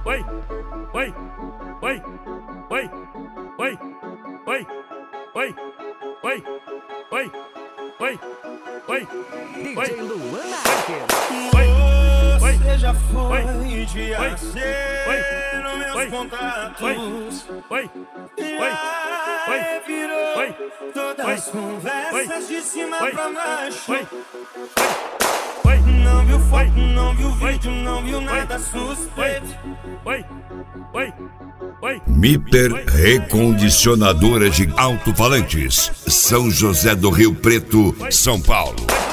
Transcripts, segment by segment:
DJ Luan Marques. Você já foi de AC nos meus contatos. Já virou todas as conversas de cima pra baixo. Não viu foto, não viu vídeo, não viu nada suspeito. Miper Recondicionadora de Alto-Falantes, São José do Rio Preto, São Paulo.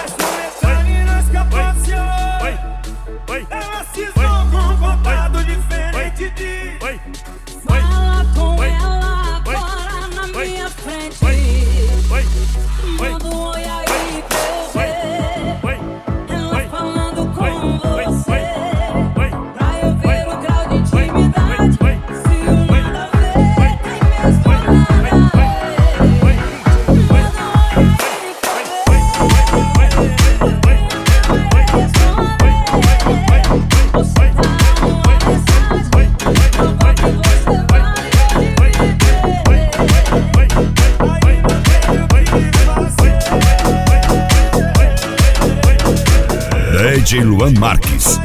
Ela cismou com um contato diferente de... Fala com ela agora na minha frente. Manda um oi aí pra eu ver. Ela falando com você, pra eu ver o grau de intimidade. Se o nada a ver, tem mesmo nada a ver. Manda um oi aí pra DJ Luan Marques.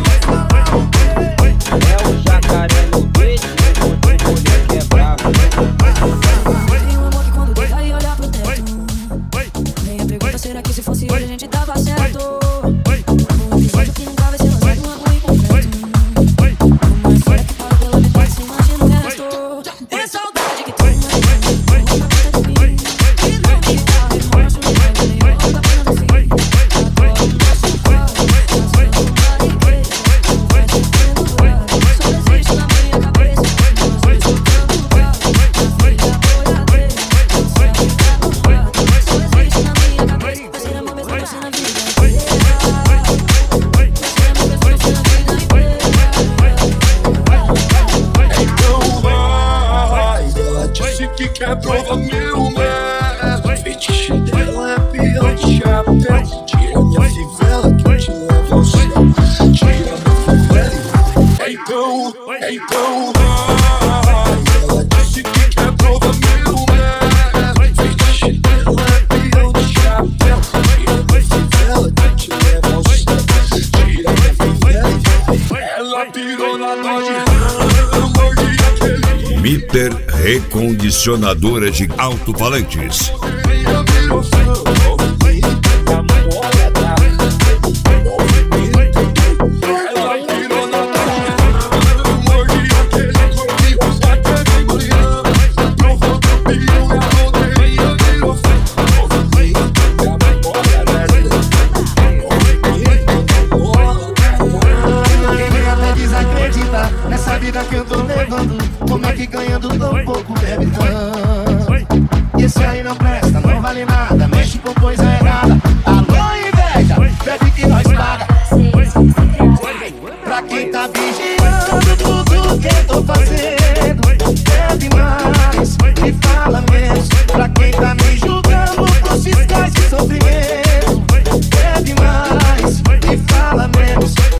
É o jacaré no beat, mulher que é brava. tem um amor que quando deita e olha pro teto. Minha pergunta, será que se fosse hoje a gente tava certo? Um episódio que nunca vai ser lançado, um amor incompleto. Uma história que para pela metade sem manter no resto. Tem saudade que tem uma conta de mim. E não me dá remorso, não vai ver nenhum da pena do fim. Agora o nosso quarto, não vai sendo claro. Só desejo na minha cabeça, nós dois tocando barro. Na frente da boiadeira, só ficar no quarto. Só desejo na minha cabeça, vai ser amor mesmo, vai ser na vida inteira. Vai ser amor mesmo, vai ser na vida inteira. Então vai, ela disse que quer provar meu mar. Fetiche dela é peão de chapéu. Tira minha fivela que eu te levo ao céu. Tira minha fivela. Então vai, ela disse que quer provar meu mar. Fetiche dela é peão de chapéu. Tira minha fivela que eu te levo ao céu. Tira minha fivela. Ela pirou na noite. Miper Recondicionadora de Alto-Falantes. Minha